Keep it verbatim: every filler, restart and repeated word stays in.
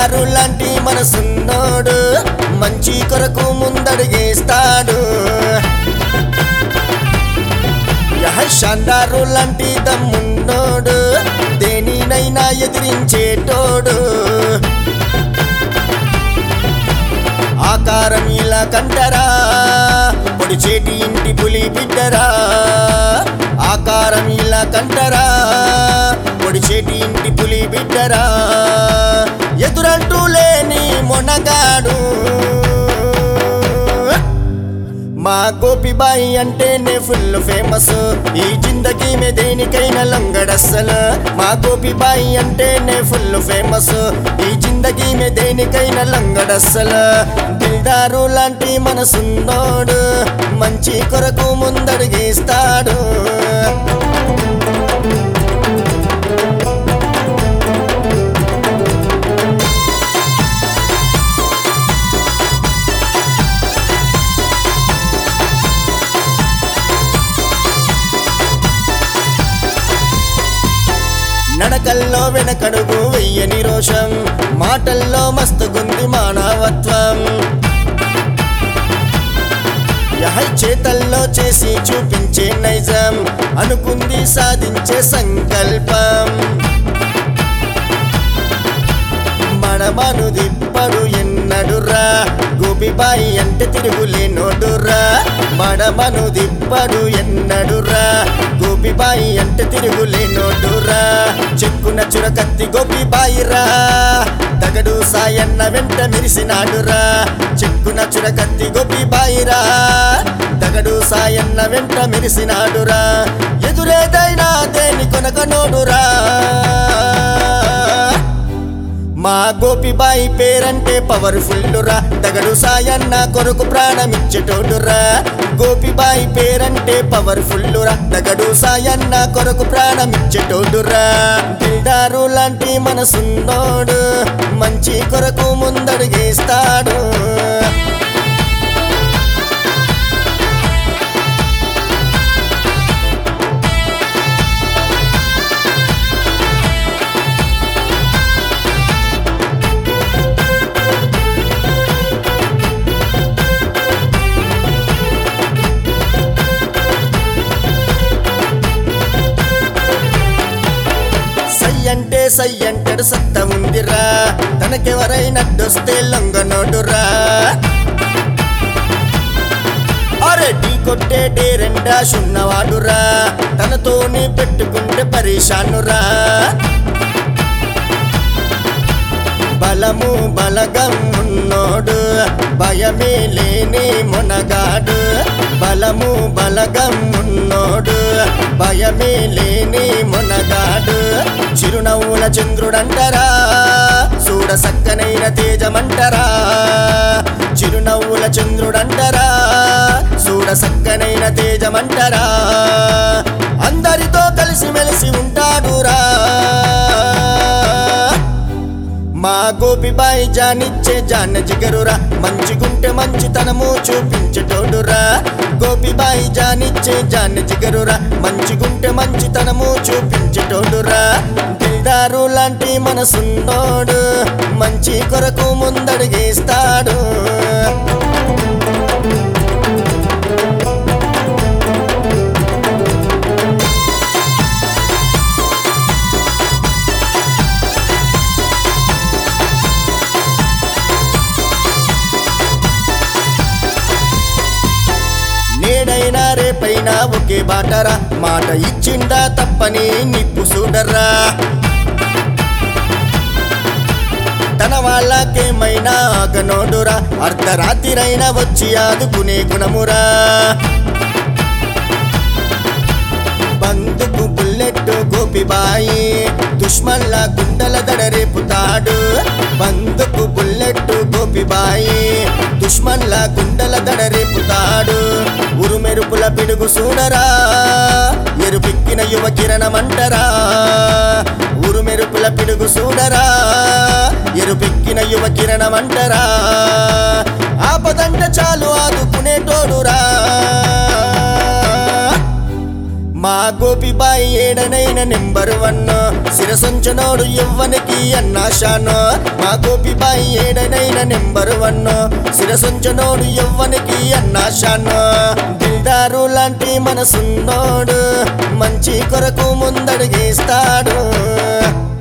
బంగారు లాంటి మనసున్నోడు మంచి కొరకు ముందడుగేస్తాడు యహ షాందారు లాంటి దమ్మున్నోడు దేనినైనా ఎదిరించేటోడు ఆకారం ఇలా కంటరా పొడిచేటి ఇంటి పులి బిడ్డరా ఆకారం ఇలా కంటరా పొడిచేటి ఇంటి పులి బిడ్డరా ఎదురంటూ లేని మొనగాడు మా గోపిబాయి అంటేనే ఫుల్ ఫేమస్ ఈ జిందగీ మే దేనికైనా లొంగడస్సలు మా గోపిబాయి అంటేనే ఫుల్ ఫేమస్ ఈ జిందగీ మే దేనికైనా లొంగడస్సలు దిల్దారు లాంటి మనసున్నోడు మంచి కొరకు ముందడుగేస్తాడు నడకల్లో వెనకడుగు వెయ్యని రోషం మాటల్లో మస్తుగుంది మానవత్వం యహై చేతల్లో చేసి చూపించే నైజం అనుకుంది సాధించే సంకల్పం మడమను దిప్పడు ఎన్నడురా గోపిబాయి అంటే తిరుగులేనోడురా మడమను దిప్పడు ఎన్నడురా గోపిబాయి అంటే తిరుగులేనోడురా చెక్కున చురకత్తి గోపిబాయిరా తగడు సాయన్న వెంట మెరిసినాడురా చెక్కున చురకత్తి గోపిబాయిరా తగడు సాయన్న వెంట మెరిసినాడురా ఎదురేదైనా దేని కొనకనోడురా మా గోపిబాయి పేరంటే పవర్ఫుల్ రా తగడు సాయన్న కొరకు ప్రాణమిచ్చేటోడురా గోపిబాయి పేరంటే పవర్ఫుల్ రా తగడు సాయన్న కొరకు ప్రాణమిచ్చేటోడురా దిల్దారు లాంటి మనసున్నోడు మంచి కొరకు ముందడుగేస్తాడు అంటే సై అంటాడు సత్త ఉందిరా తనకెవరైనడ్డొస్తే లొంగనోడురా అరే టీ కొట్టే డేరెండా శున్నవాడురా తనతోని పెట్టుకుంటే పరేషానురా బలము బలగం ఉన్నోడు భయమే లేని మొనగాడు బలము బలగం ఉన్నోడు భయమే లేని మొనగాడు చిరునవ్వుల చంద్రుడంటరా చూడ సక్కనైన తేజమంటరా చిరునవ్వుల చంద్రుడంటరా చూడ సక్కనైన తేజమంటరా అందరితో కలిసి మెలిసి ఉంటాడురా మా గోపిబాయి జానిచ్చే జాన జిగరురా మంచిగుంటే మంచితనము చూపించేటోడురా గోపిబాయి జానిచ్చే జాన జిగరురా మంచిగుంటే మంచితనము చూపించేటోడురా దిల్దారు లాంటి మనసున్నోడు మంచి కొరకు ముందడుగేస్తాడు నేడైనా రేపైనా ఒకే బాటరా మాట ఇచ్చిండా తప్పని నిప్పు చూడరా తన వాళ్ళకేమైనా ఆగనోడురా అర్ధరాత్రిరైనా వచ్చి ఆదుకునే గుణమురా బందుకు బుల్లెట్ గోపిబాయి దుష్మన్ల గుండెల దడ రేపుతాడు బందుకు బుల్లెట్ గోపిబాయి దుష్మన్ల గుండెల దడ రేపుతాడు ఉరుమెరుపుల పిడుగు చూడరా ఎరుపెక్కిన యువ కిరణమంటరా ఉరుమెరుపుల పిడుగు చూడరా ఎరుపెక్కిన యువ కిరణమంటరా ఆపదంట చాలు ఆదుకునేటోడురా మా గోపిబాయి ఏడనైన నెంబర్ వన్ శిరసొంచనోడు ఎవ్వనికి అన్నాశాను మా గోపిబాయి ఏడనైన నెంబర్ వన్ శిరసొంచనోడు ఎవ్వనికి అన్నాశాను దిల్దారు లాంటి మనసున్నోడు మంచి కొరకు ముందడుగేస్తాడు